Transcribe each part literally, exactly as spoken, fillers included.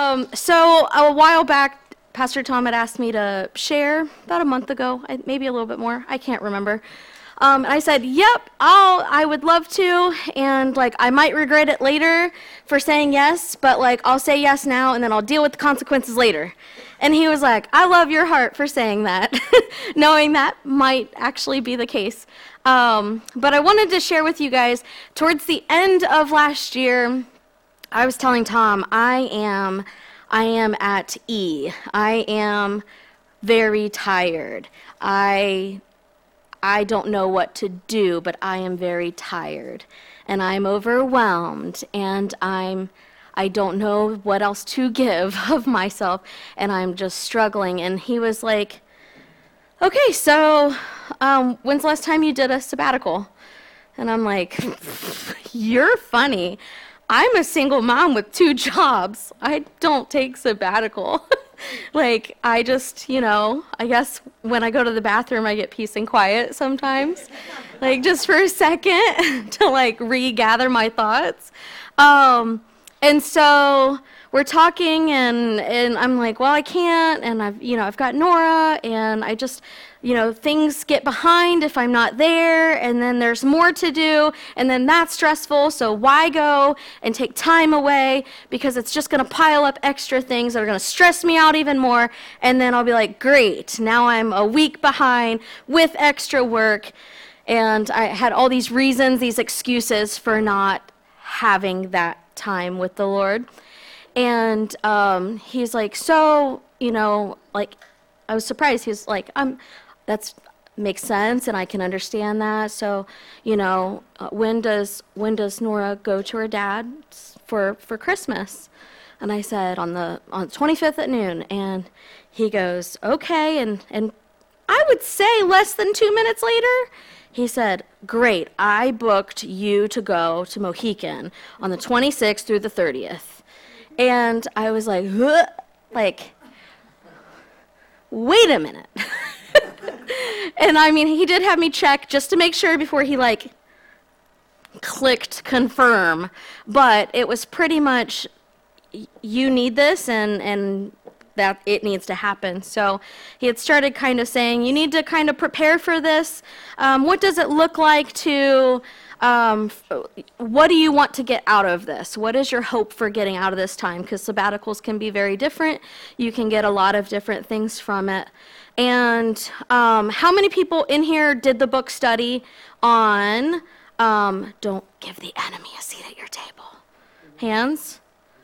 Um, so a while back, Pastor Tom had asked me to share about a month ago, I- maybe a little bit more. I can't remember. Um, and I said, "Yep, I'll. I would love to, and like I might regret it later for saying yes, but like I'll say yes now, and then I'll deal with the consequences later." And he was like, "I love your heart for saying that," knowing that might actually be the case. Um, but I wanted to share with you guys. Towards the end of last year, I was telling Tom, I am, I am at E. I am very tired. I. I don't know what to do, but I am very tired, and I'm overwhelmed, and I'm, I don't know what else to give of myself, and I'm just struggling. And he was like, "Okay, so um, when's the last time you did a sabbatical?" And I'm like, "You're funny. I'm a single mom with two jobs. I don't take sabbatical." Like, I just, you know, I guess when I go to the bathroom, I get peace and quiet sometimes. Like, just for a second to, like, regather my thoughts. Um, and so we're talking, and, and I'm like, well, I can't, and I've, you know, I've got Nora, and I just, you know, things get behind if I'm not there, and then there's more to do, and then that's stressful, so why go and take time away, because it's just going to pile up extra things that are going to stress me out even more, and then I'll be like, great, now I'm a week behind with extra work, and I had all these reasons, these excuses for not having that time with the Lord. And um, he's like, so, you know, like, I was surprised. He was like, I'm, that's makes sense, and I can understand that. So, you know, uh, when does when does Nora go to her dad's for for Christmas? And I said, on the on the twenty-fifth at noon. And he goes, okay. And and I would say less than two minutes later, he said, great. I booked you to go to Mohican on the twenty-sixth through the thirtieth. And I was like, huh? Like, wait a minute. And I mean, he did have me check just to make sure before he like clicked confirm, but it was pretty much, you need this, and, and that it needs to happen. So he had started kind of saying, you need to kind of prepare for this. Um, what does it look like to, um, what do you want to get out of this? What is your hope for getting out of this time? Because sabbaticals can be very different. You can get a lot of different things from it. And um, how many people in here did the book study on um, Don't Give the Enemy a Seat at Your Table? Hands?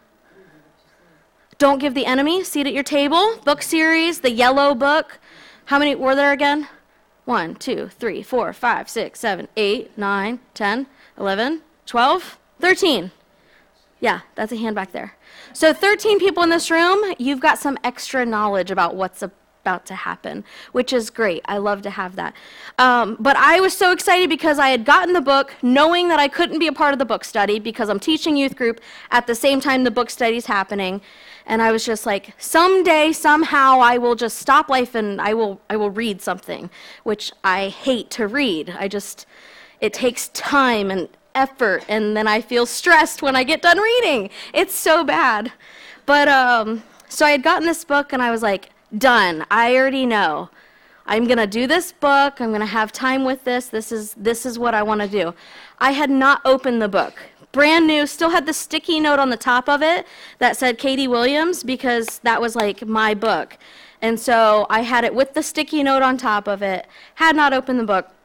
Don't Give the Enemy a Seat at Your Table, book series, the yellow book. How many were there again? One, two, three, four, five, six, seven, eight, nine, ten, eleven, twelve, thirteen. Yeah, that's a hand back there. So thirteen people in this room, you've got some extra knowledge about what's about to happen, which is great. I love to have that. Um, but I was so excited because I had gotten the book knowing that I couldn't be a part of the book study because I'm teaching youth group at the same time the book study's happening. And I was just like, someday, somehow, I will just stop life and I will I will read something, which I hate to read. I just, it takes time and effort, and then I feel stressed when I get done reading. It's so bad. But, um, so I had gotten this book, and I was like, done. I already know. I'm going to do this book. I'm going to have time with this. This is this is what I want to do. I had not opened the book. Brand new, still had the sticky note on the top of it that said Katie Williams, because that was like my book. And so I had it with the sticky note on top of it, had not opened the book,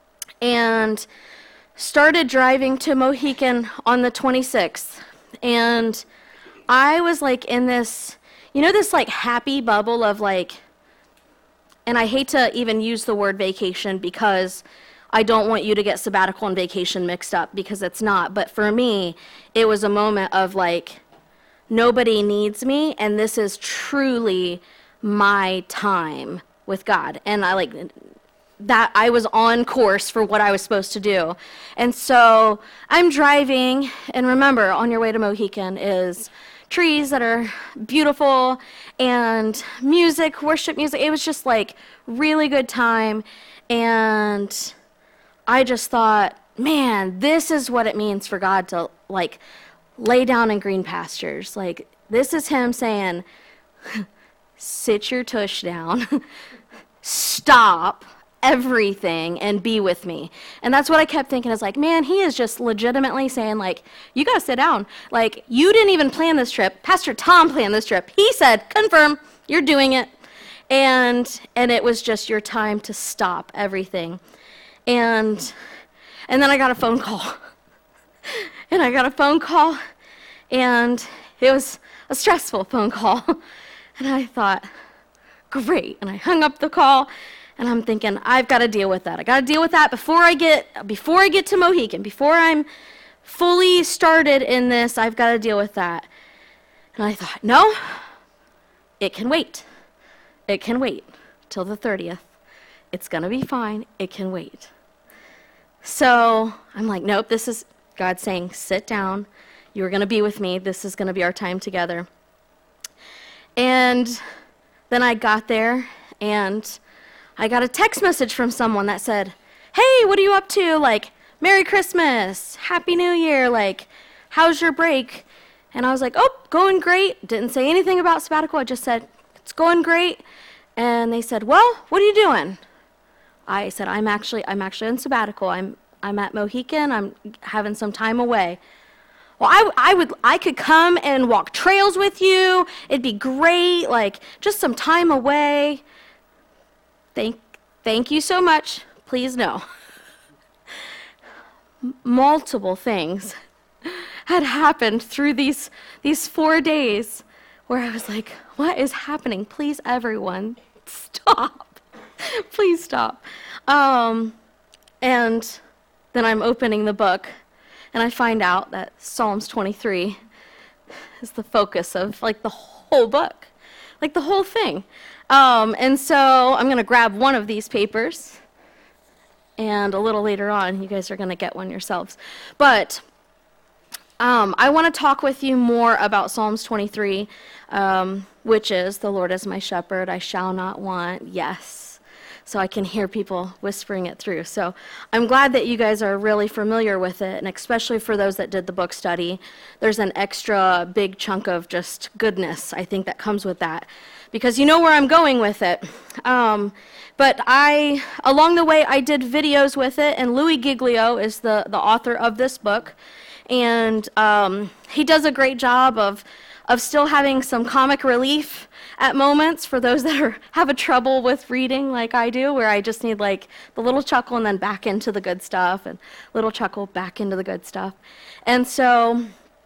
and started driving to Mohican on the twenty-sixth. And I was like in this, you know, this like happy bubble of like, and I hate to even use the word vacation because I don't want you to get sabbatical and vacation mixed up, because it's not. But for me, it was a moment of like, nobody needs me, and this is truly my time with God. And I like that I was on course for what I was supposed to do. And so I'm driving, and remember, on your way to Mohican is trees that are beautiful and music, worship music. It was just like really good time. And I just thought, man, this is what it means for God to like lay down in green pastures. Like, This is him saying, sit your tush down, stop everything, and be with me. And that's what I kept thinking, is like, man, he is just legitimately saying, like, you got to sit down. Like, you didn't even plan this trip. Pastor Tom planned this trip. He said, confirm, you're doing it. And and it was just your time to stop everything. And and then I got a phone call. and I got a phone call, and it was a stressful phone call. And I thought, great. And I hung up the call, and I'm thinking, I've got to deal with that. I got to deal with that before I get before I get to Mohican. Before I'm fully started in this, I've got to deal with that. And I thought, no, it can wait. It can wait till the thirtieth. It's going to be fine. It can wait. So I'm like, nope, this is God saying, sit down. You're going to be with me. This is going to be our time together. And then I got there, and I got a text message from someone that said, hey, what are you up to? Like, Merry Christmas, Happy New Year, like, how's your break? And I was like, oh, going great. Didn't say anything about sabbatical. I just said, it's going great. And they said, well, what are you doing? I said, I'm actually I'm actually on sabbatical. I'm I'm at Mohican. I'm having some time away. Well, I, I would I could come and walk trails with you. It'd be great, like just some time away. Thank thank you so much. Please no. M- multiple things had happened through these these four days where I was like, what is happening? Please, everyone, stop. Please stop. Um, and then I'm opening the book, and I find out that Psalms twenty-three is the focus of, like, the whole book, like the whole thing. Um, and so I'm going to grab one of these papers, and a little later on, you guys are going to get one yourselves. But Um, I want to talk with you more about Psalms twenty-three, um, which is, the Lord is my shepherd, I shall not want, yes. So I can hear people whispering it through. So I'm glad that you guys are really familiar with it, and especially for those that did the book study. There's an extra big chunk of just goodness, I think, that comes with that, because you know where I'm going with it. Um, but I, along the way, I did videos with it, and Louis Giglio is the, the author of this book. And um, he does a great job of of still having some comic relief at moments for those that are have a trouble with reading like I do, where I just need like the little chuckle and then back into the good stuff, and little chuckle back into the good stuff. And so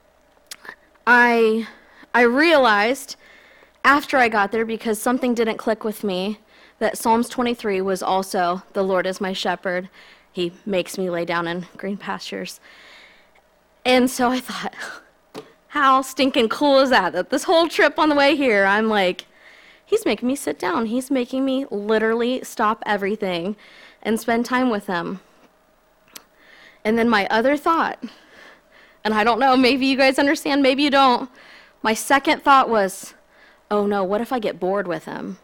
I I realized after I got there, because something didn't click with me, that Psalms twenty-three was also, the Lord is my shepherd. He makes me lay down in green pastures. And so I thought, how stinking cool is that? That this whole trip on the way here, I'm like, he's making me sit down. He's making me literally stop everything and spend time with him. And then my other thought, and I don't know, maybe you guys understand, maybe you don't. My second thought was, oh no, what if I get bored with him?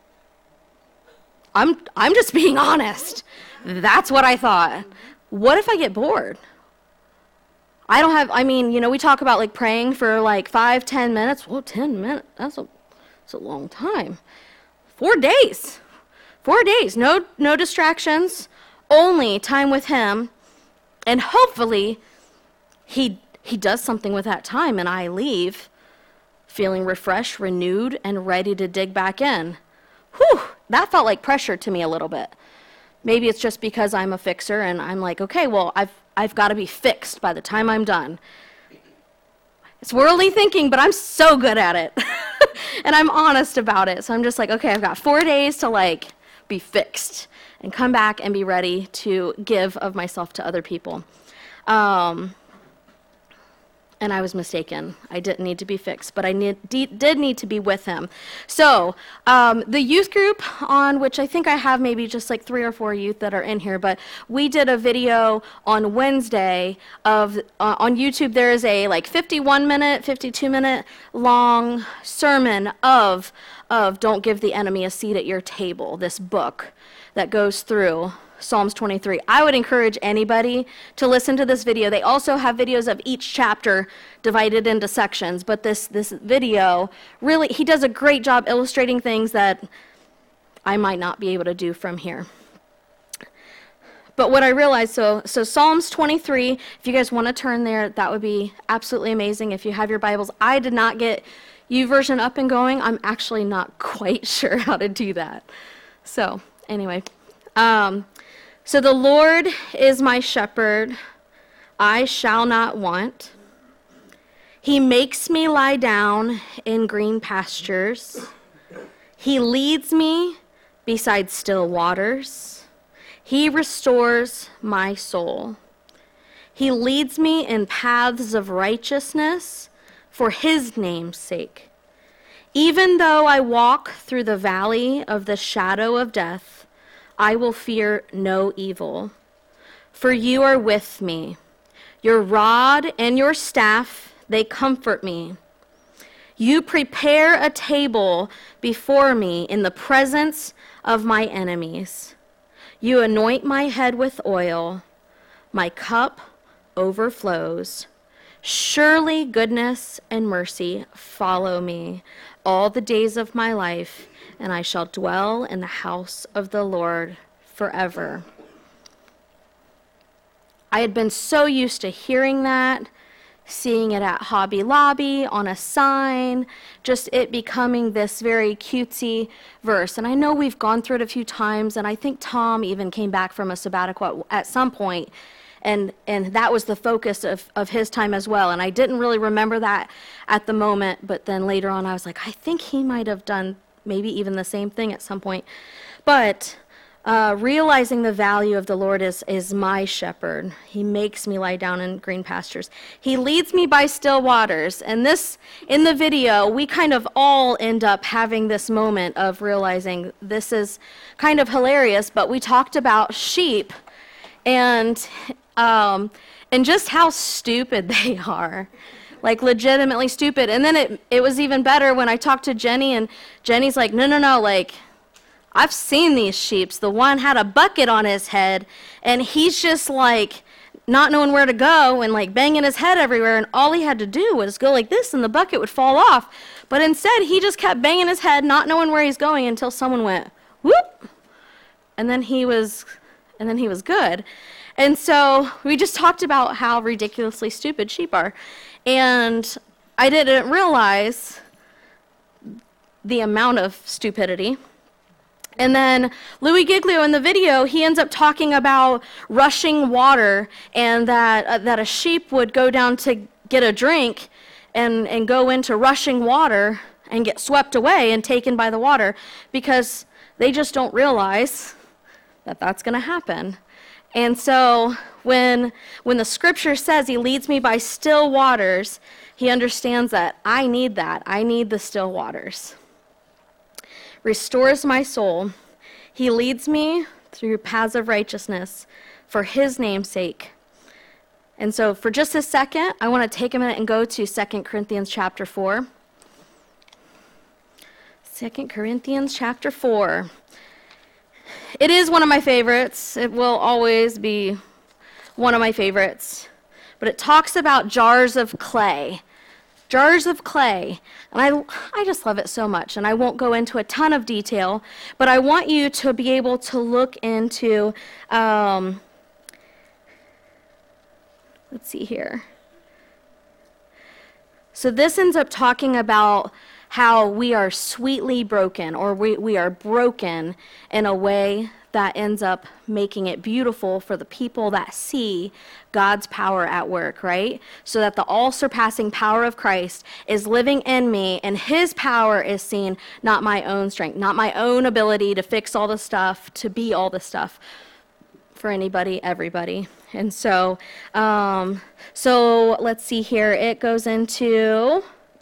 I'm I'm just being honest. That's what I thought. What if I get bored? I don't have, I mean, you know, we talk about like praying for like five, ten minutes. Well, ten minutes, that's a, that's a long time. Four days, four days, no, no distractions, only time with him. And hopefully he, he does something with that time, and I leave feeling refreshed, renewed, and ready to dig back in. Whew, that felt like pressure to me a little bit. Maybe it's just because I'm a fixer, and I'm like, okay, well, I've I've got to be fixed by the time I'm done. It's worldly thinking, but I'm so good at it. And I'm honest about it. So I'm just like, okay, I've got four days to like be fixed and come back and be ready to give of myself to other people. Um, and I was mistaken. I didn't need to be fixed, but I need, de- did need to be with him. So um, the youth group, on which I think I have maybe just like three or four youth that are in here, but we did a video on Wednesday of, uh, on YouTube, there is a like fifty-one minute, fifty-two minute long sermon of, of Don't Give the Enemy a Seat at Your Table, this book that goes through Psalms twenty-three. I would encourage anybody to listen to this video. They also have videos of each chapter divided into sections, but this, this video, really, he does a great job illustrating things that I might not be able to do from here. But what I realized, so, so Psalms twenty-three, if you guys want to turn there, that would be absolutely amazing if you have your Bibles. I did not get YouVersion up and going. I'm actually not quite sure how to do that. So anyway, um, so the Lord is my shepherd, I shall not want. He makes me lie down in green pastures. He leads me beside still waters. He restores my soul. He leads me in paths of righteousness for his name's sake. Even though I walk through the valley of the shadow of death, I will fear no evil. For you are with me. Your rod and your staff, they comfort me. You prepare a table before me in the presence of my enemies. You anoint my head with oil. My cup overflows. Surely goodness and mercy follow me all the days of my life, and I shall dwell in the house of the Lord forever. I had been so used to hearing that, seeing it at Hobby Lobby, on a sign, just it becoming this very cutesy verse. And I know we've gone through it a few times, and I think Tom even came back from a sabbatical at some point, and and that was the focus of, of his time as well. And I didn't really remember that at the moment, but then later on I was like, I think he might have done maybe even the same thing at some point. But Uh, realizing the value of the Lord is, is my shepherd. He makes me lie down in green pastures. He leads me by still waters. And this, in the video, we kind of all end up having this moment of realizing this is kind of hilarious, but we talked about sheep and, um, and just how stupid they are. Like legitimately stupid. And then it, it was even better when I talked to Jenny, and Jenny's like, no, no, no, like, I've seen these sheeps. The one had a bucket on his head, and he's just like not knowing where to go and like banging his head everywhere, and all he had to do was go like this and the bucket would fall off. But instead, he just kept banging his head, not knowing where he's going, until someone went, whoop, and then he was, and then he was good. And so we just talked about how ridiculously stupid sheep are. And I didn't realize the amount of stupidity. And then Louis Giglio in the video, he ends up talking about rushing water, and that uh, that a sheep would go down to get a drink and, and go into rushing water and get swept away and taken by the water, because they just don't realize that that's going to happen. And so when when the scripture says he leads me by still waters, he understands that I need that. I need the still waters. Restores my soul. He leads me through paths of righteousness for his name's sake. And so for just a second, I want to take a minute and go to Second Corinthians chapter four. Second Corinthians chapter four. It is one of my favorites. It will always be one of my favorites. But it talks about jars of clay. Jars of clay. And I, I just love it so much. And I won't go into a ton of detail, but I want you to be able to look into, um, let's see here. So this ends up talking about how we are sweetly broken, or we, we are broken in a way that ends up making it beautiful for the people that see God's power at work, right? So that the all-surpassing power of Christ is living in me, and his power is seen, not my own strength, not my own ability to fix all the stuff, to be all the stuff for anybody, everybody. And so, um, so let's see here. It goes into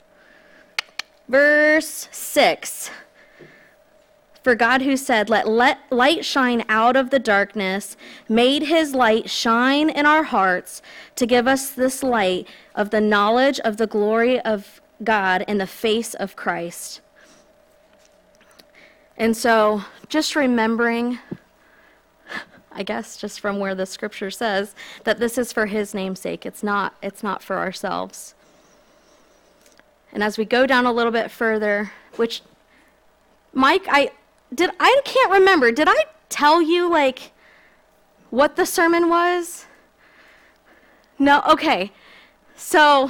verse six. For God, who said, let, let light shine out of the darkness, made his light shine in our hearts to give us this light of the knowledge of the glory of God in the face of Christ. And so just remembering, I guess just from where the scripture says that this is for his name's sake. It's not, it's not for ourselves. And as we go down a little bit further, which, Mike, I did, I can't remember. Did I tell you, like, what the sermon was? No? Okay. So,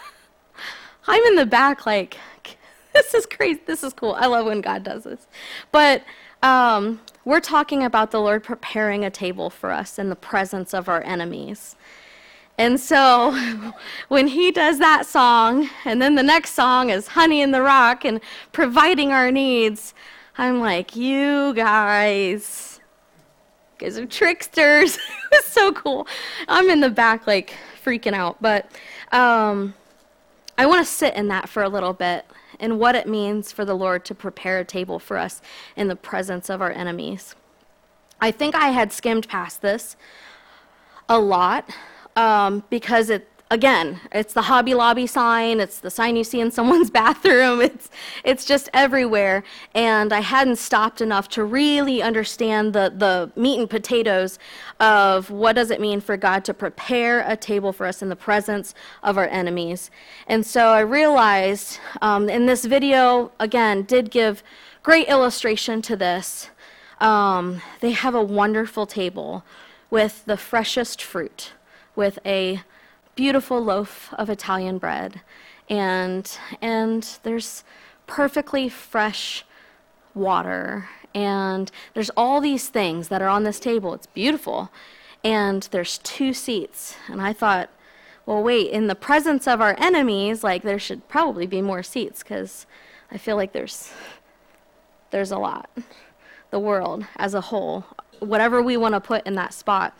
I'm in the back, like, this is crazy. This is cool. I love when God does this. But um, we're talking about the Lord preparing a table for us in the presence of our enemies. And so when he does that song, and then the next song is Honey in the Rock and providing our needs, I'm like, you guys, you guys are tricksters. It was so cool. I'm in the back, like, freaking out. But um, I want to sit in that for a little bit and what it means for the Lord to prepare a table for us in the presence of our enemies. I think I had skimmed past this a lot um, because it, again, it's the Hobby Lobby sign, it's the sign you see in someone's bathroom, it's it's just everywhere, and I hadn't stopped enough to really understand the, the meat and potatoes of what does it mean for God to prepare a table for us in the presence of our enemies. And so I realized, um, in this video, again, did give great illustration to this. Um, they have a wonderful table with the freshest fruit, with a beautiful loaf of Italian bread, and and there's perfectly fresh water, and there's all these things that are on this table. It's beautiful, and there's two seats, and I thought, well, wait, in the presence of our enemies, like, there should probably be more seats, because I feel like there's there's a lot. The world as a whole, whatever we want to put in that spot.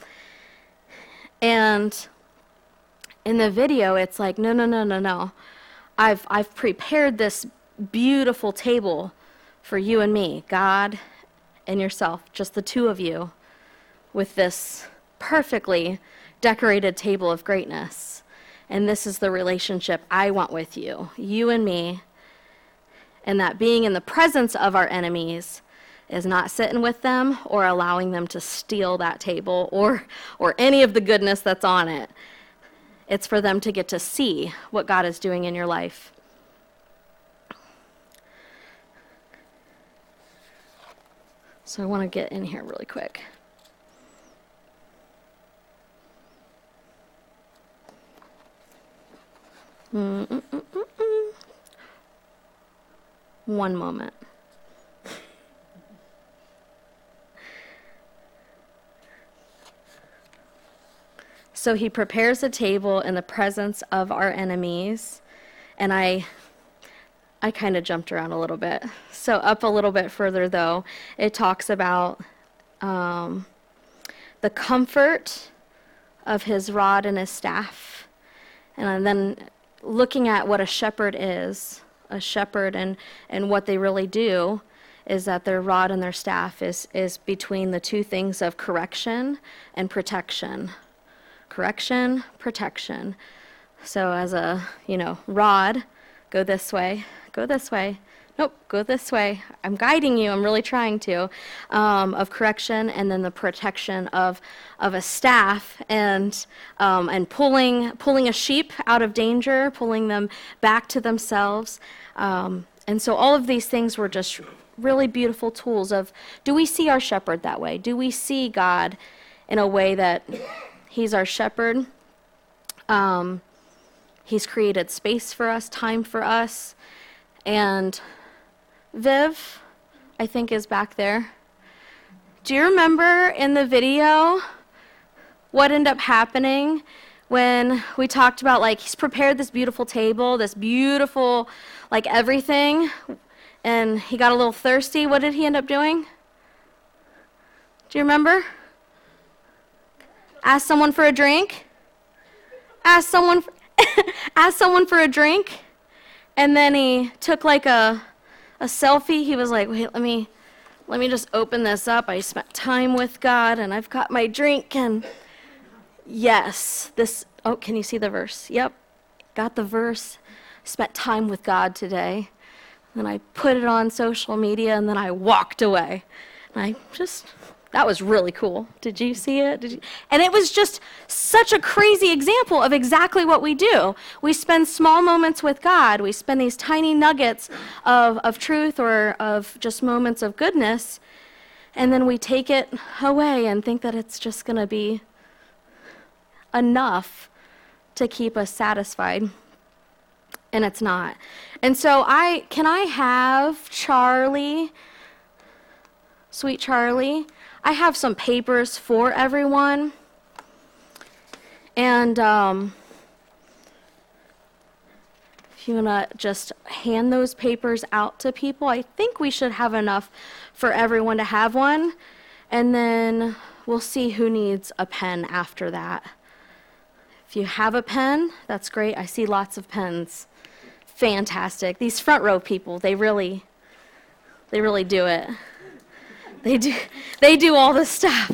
And in the video, it's like, no, no, no, no, no. I've I've prepared this beautiful table for you and me, God and yourself, just the two of you, with this perfectly decorated table of greatness. And this is the relationship I want with you, you and me. And that being in the presence of our enemies is not sitting with them or allowing them to steal that table or or any of the goodness that's on it. It's for them to get to see what God is doing in your life. So I want to get in here really quick. Mm-mm-mm-mm-mm. One moment. So he prepares a table in the presence of our enemies, and I I kind of jumped around a little bit. So up a little bit further, though, it talks about um, the comfort of his rod and his staff, and then looking at what a shepherd is, a shepherd and, and what they really do is that their rod and their staff is, is between the two things of correction and protection. Correction, protection. So as a, you know, rod, go this way, go this way. Nope, go this way. I'm guiding you. I'm really trying to. Um, of correction, and then the protection of of a staff, and um, and pulling pulling a sheep out of danger, pulling them back to themselves. Um, and so all of these things were just really beautiful tools of, do we see our shepherd that way? Do we see God in a way that he's our shepherd? Um, he's created space for us, time for us. And Viv, I think, is back there. Do you remember in the video what ended up happening when we talked about, like, he's prepared this beautiful table, this beautiful, like, everything, and he got a little thirsty? What did he end up doing? Do you remember? Ask someone for a drink. Ask someone for, ask someone for a drink. And then he took like a a selfie. He was like, wait, let me let me just open this up. I spent time with God and I've got my drink, and yes, this, oh, can you see the verse? Yep. Got the verse. Spent time with God today. Then I put it on social media and then I walked away. And I just That was really cool. Did you see it? Did you? And it was just such a crazy example of exactly what we do. We spend small moments with God. We spend these tiny nuggets of, of truth or of just moments of goodness, and then we take it away and think that it's just going to be enough to keep us satisfied. And it's not. And so I, can I have Charlie, sweet Charlie? I have some papers for everyone. And um, if you want to just hand those papers out to people, I think we should have enough for everyone to have one. And then we'll see who needs a pen after that. If you have a pen, that's great. I see lots of pens. Fantastic. These front row people, they really, they really do it. They do, they do all this stuff.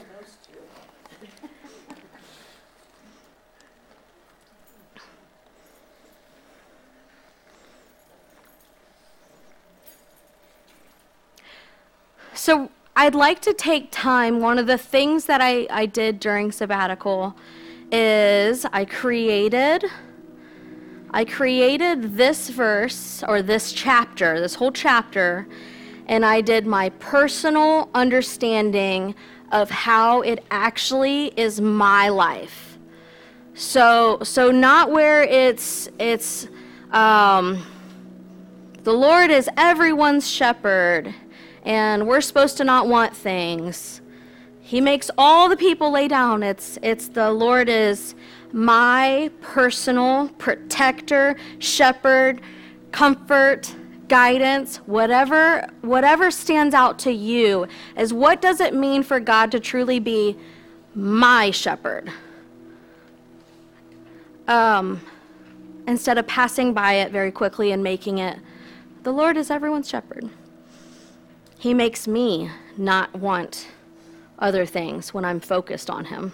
So I'd like to take time. One of the things that I, I did during sabbatical is I created, I created this verse, or this chapter, this whole chapter, and I did my personal understanding of how it actually is my life. So, so not where it's, it's, um, the Lord is everyone's shepherd, and we're supposed to not want things. He makes all the people lay down. It's, it's the Lord is my personal protector, shepherd, comfort, guidance, whatever, whatever stands out to you is what does it mean for God to truly be my shepherd? Um, instead of passing by it very quickly and making it, the Lord is everyone's shepherd. He makes me not want other things when I'm focused on him.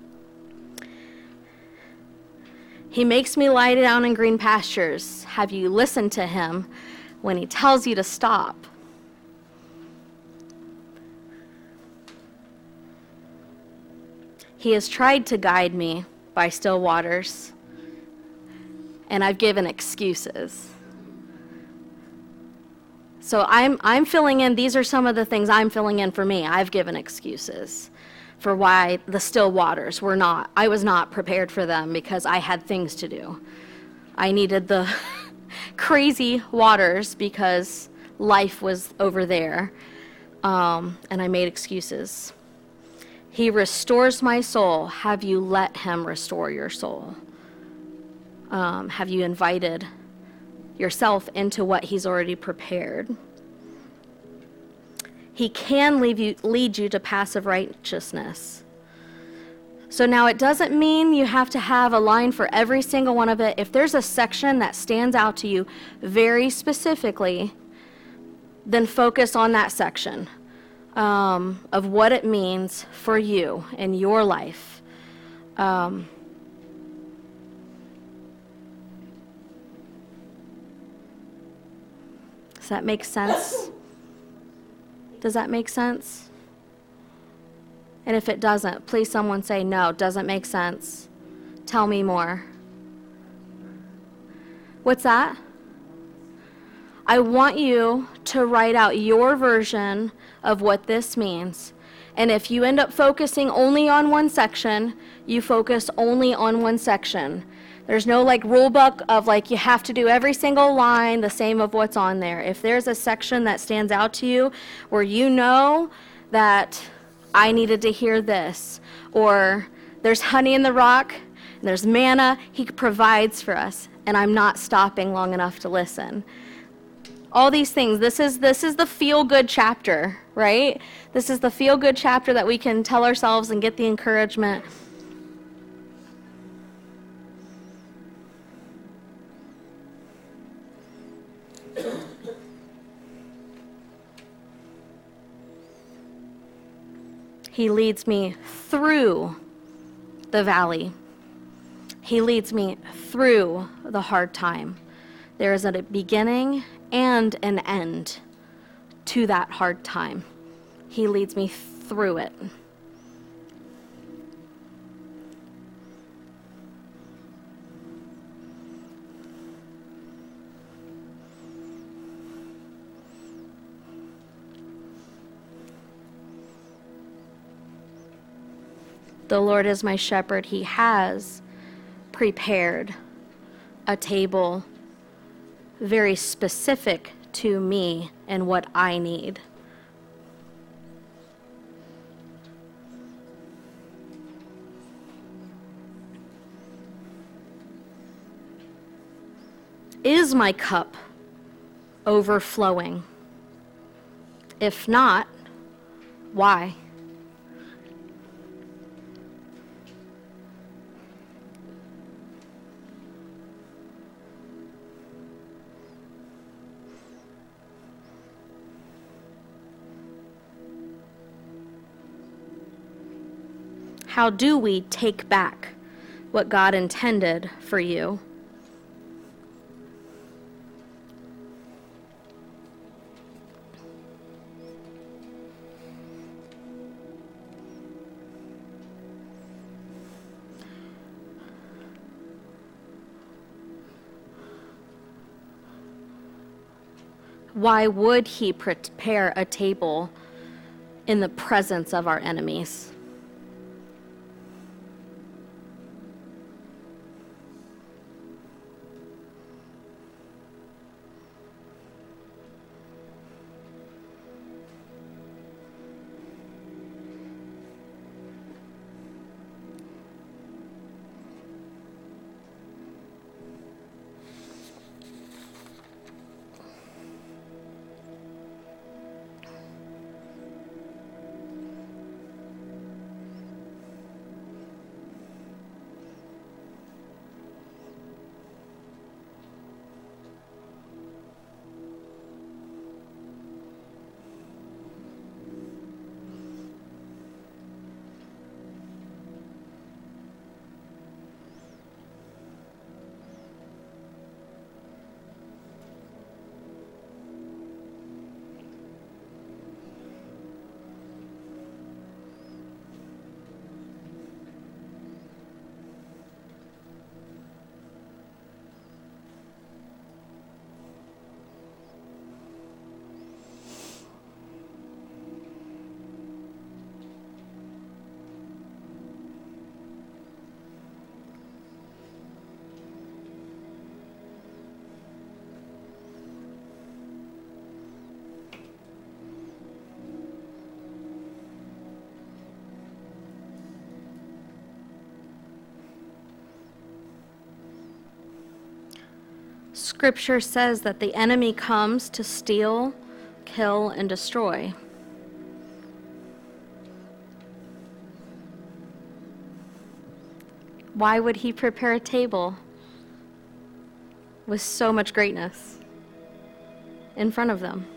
He makes me lie down in green pastures. Have you listened to him when he tells you to stop? He has tried to guide me by still waters, and I've given excuses. So I'm I'm filling in, these are some of the things I'm filling in for me. I've given excuses for why the still waters were not, I was not prepared for them because I had things to do. I needed the crazy waters because life was over there, um, and I made excuses. He restores my soul. Have you let him restore your soul? Um, have you invited yourself into what he's already prepared? He can lead you, lead you to passive righteousness. So now it doesn't mean you have to have a line for every single one of it. If there's a section that stands out to you very specifically, then focus on that section um, of what it means for you in your life. Um, does that make sense? Does that make sense? And if it doesn't, please someone say, no, doesn't make sense. Tell me more. What's that? I want you to write out your version of what this means. And if you end up focusing only on one section, you focus only on one section. There's no like rule book of like you have to do every single line the same of what's on there. If there's a section that stands out to you where you know that I needed to hear this, or there's honey in the rock, and there's manna, he provides for us, and I'm not stopping long enough to listen. All these things, this is this is the feel-good chapter, right? This is the feel-good chapter that we can tell ourselves and get the encouragement. He leads me through the valley. He leads me through the hard time. There is a beginning and an end to that hard time. He leads me through it. The Lord is my shepherd. He has prepared a table very specific to me and what I need. Is my cup overflowing? If not, why? How do we take back what God intended for you? Why would he prepare a table in the presence of our enemies? Scripture says that the enemy comes to steal, kill, and destroy. Why would he prepare a table with so much greatness in front of them?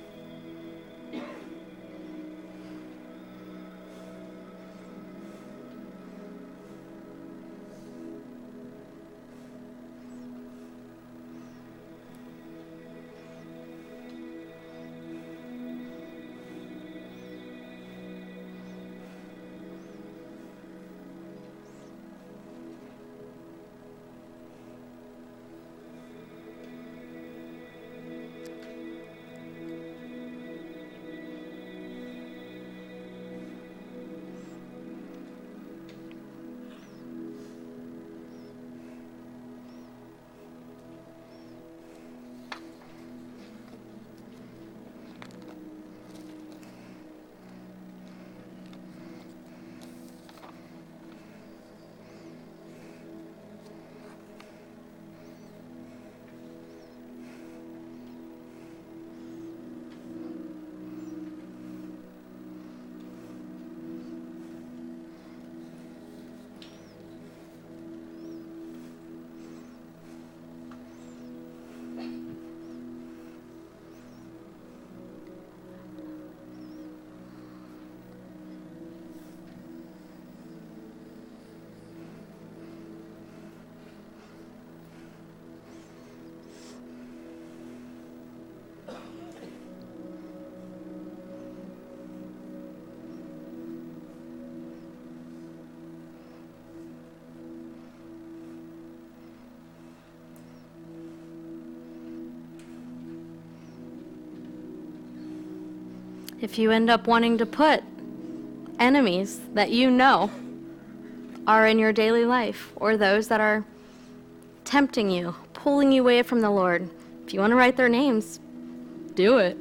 if you end up wanting to put enemies that you know are in your daily life, or those that are tempting you, pulling you away from the Lord, if you want to write their names, do it.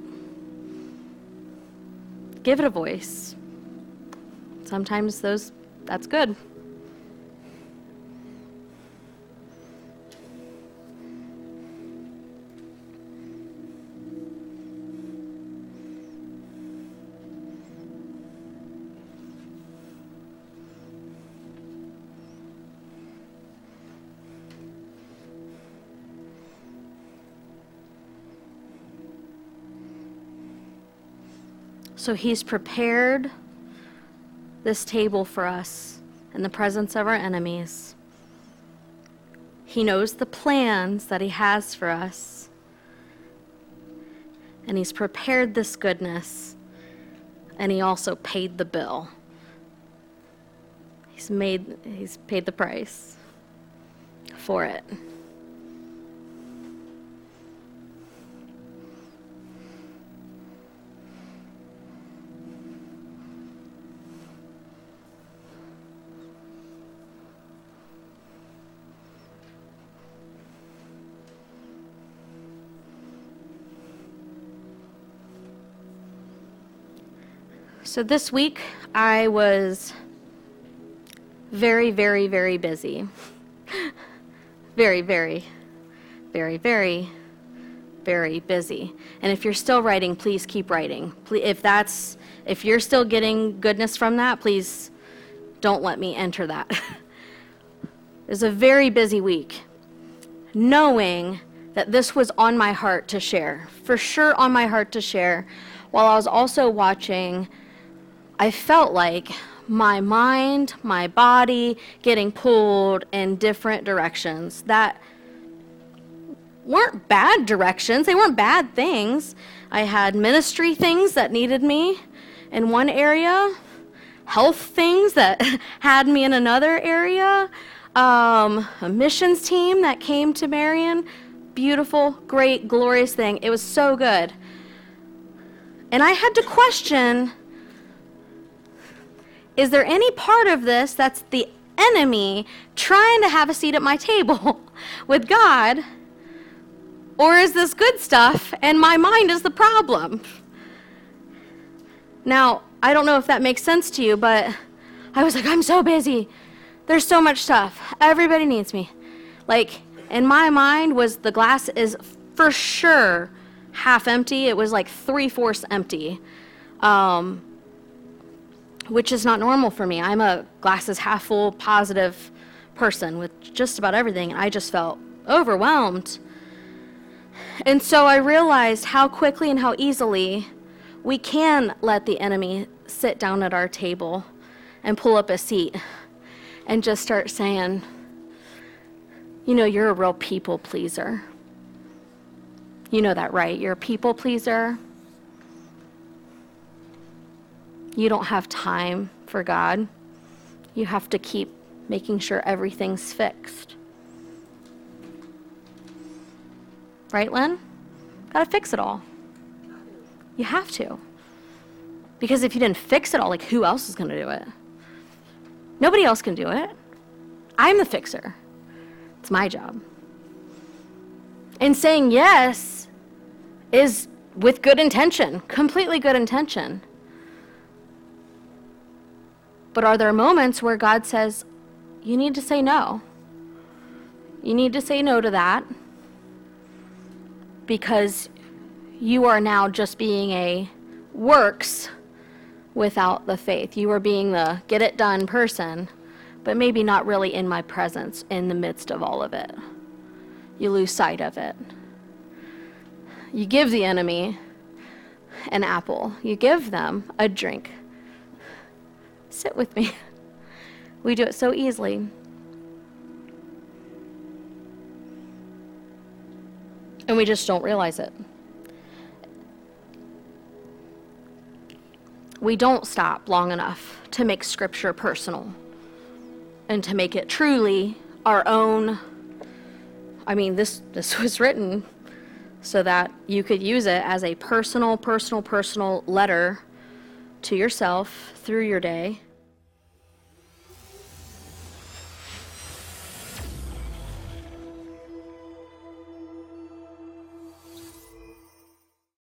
Give it a voice. Sometimes those, that's good. So he's prepared this table for us in the presence of our enemies. He knows the plans that he has for us. And he's prepared this goodness. And he also paid the bill. He's made, he's paid the price for it. So this week, I was very, very, very busy. Very, very, very, very, very busy. And if you're still writing, please keep writing. Please, if that's, if you're still getting goodness from that, please don't let me enter that. It was a very busy week, knowing that this was on my heart to share, for sure on my heart to share, while I was also watching. I felt like my mind, my body getting pulled in different directions that weren't bad directions. They weren't bad things. I had ministry things that needed me in one area, health things that had me in another area, um, a missions team that came to Marion. Beautiful, great, glorious thing. It was so good. And I had to question, is there any part of this that's the enemy trying to have a seat at my table with God? Or is this good stuff and my mind is the problem? Now, I don't know if that makes sense to you, but I was like, I'm so busy. There's so much stuff. Everybody needs me. Like, in my mind was the glass is for sure half empty. It was like three-fourths empty. Um... which is not normal for me. I'm a glasses half full positive person with just about everything. I just felt overwhelmed. And so I realized how quickly and how easily we can let the enemy sit down at our table and pull up a seat and just start saying, you know, you're a real people pleaser. You know that, right? You're a people pleaser. You don't have time for God. You have to keep making sure everything's fixed. Right, Lynn? Gotta fix it all. You have to. Because if you didn't fix it all, like, who else is gonna do it? Nobody else can do it. I'm the fixer. It's my job. And saying yes is with good intention, completely good intention. But are there moments where God says, you need to say no? You need to say no to that because you are now just being a works without the faith. You are being the get it done person, but maybe not really in my presence in the midst of all of it. You lose sight of it. You give the enemy an apple. You give them a drink. Sit with me. We do it so easily. And we just don't realize it. We don't stop long enough to make Scripture personal and to make it truly our own. I mean, this, this was written so that you could use it as a personal, personal, personal letter to yourself through your day,